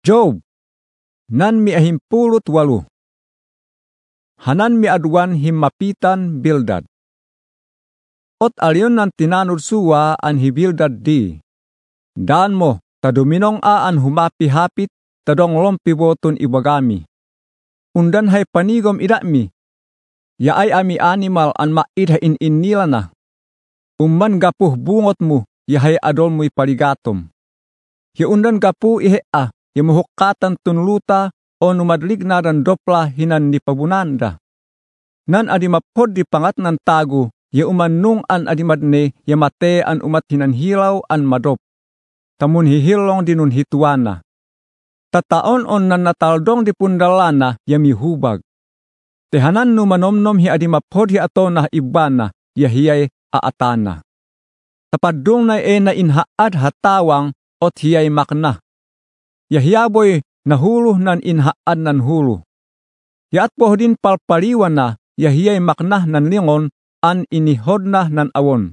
Job, nan miahimpulot walo. Hanan miadwan himmapitan Bildad. Ot alyon nan tinanod suwa an hi Bildad di. Daan mo, taduminong aan humapi-hapit, tadong lompiboton ibagami. Undan hay panigom idami, yaay ami animal an maidha in-inila na. Umman gapuh bungot mo, yahay adol mo'y paligatom. Undan gapu ihea, yamuhukatan tunluta o numadlig na dan dopla hinan ni pabunanda. Nan adimapod di pangat ng tago, umanung an adimadne yamate an umat hinan hilaw an madop. Tamun hihilong dinun hituana. Tataon on nan nataldong di pundalana yamihubag. Tehanan numanomnom hi adimapod hi atona ibana yahiyay aatana. Tapadung na na inhaad hatawang ot hiyay makna. Yahiyaboy nahuluh nan inhaad nan hulu. Yaat po din palpaliwan na yahiyay makna nan lingon an inihod na nan awon.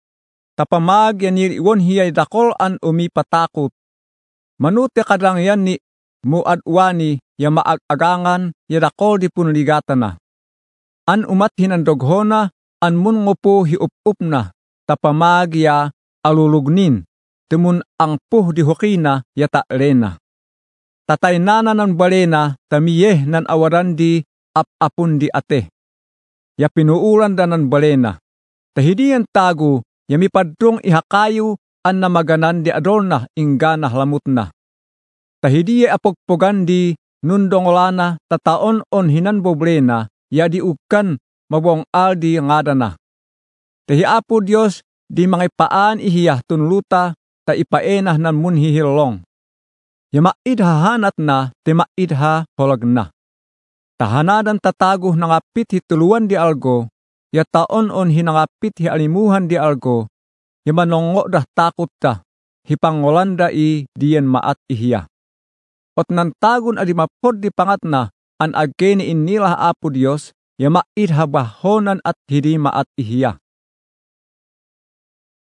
Tapamag yaniriwon hiyay dakol an umipatakot. Manute kadang yan ni muadwani ya maagagangan ya dakol di punligatan na. An umat hinandoghona an mun ngopo hiup-up na. Tapamag ya alulugnin. Timun ang puh di hukina ya taklena. Tatay nana nan balena tamiyeh nan awaran di apapun di ate. Ya pinuulan da nan balena. Tahidiyan tago ya mipadrong ihakayo an namaganan di adol na ingganah lamut na. Tahidiye apogpogan di nundongolana tataon on hinan boblena ya diukan mabong aldi ngadana. Tahiapo Diyos di mangipaan ihiyah tunluta ta ipaenah nan munhihilong. Ya maidha hanat na te maidha holag na. Tahanadan tatago nangapit hituluan di algo, ya taon on hinangapit hi alimuhan di algo, ya manongo dah takot ta, hipangolanda i diyan maat ihiya. Ot nan tagon adimapod di pangat na, an ageni inilah apo Diyos, ya maidha bahonan at hidi maat ihiya.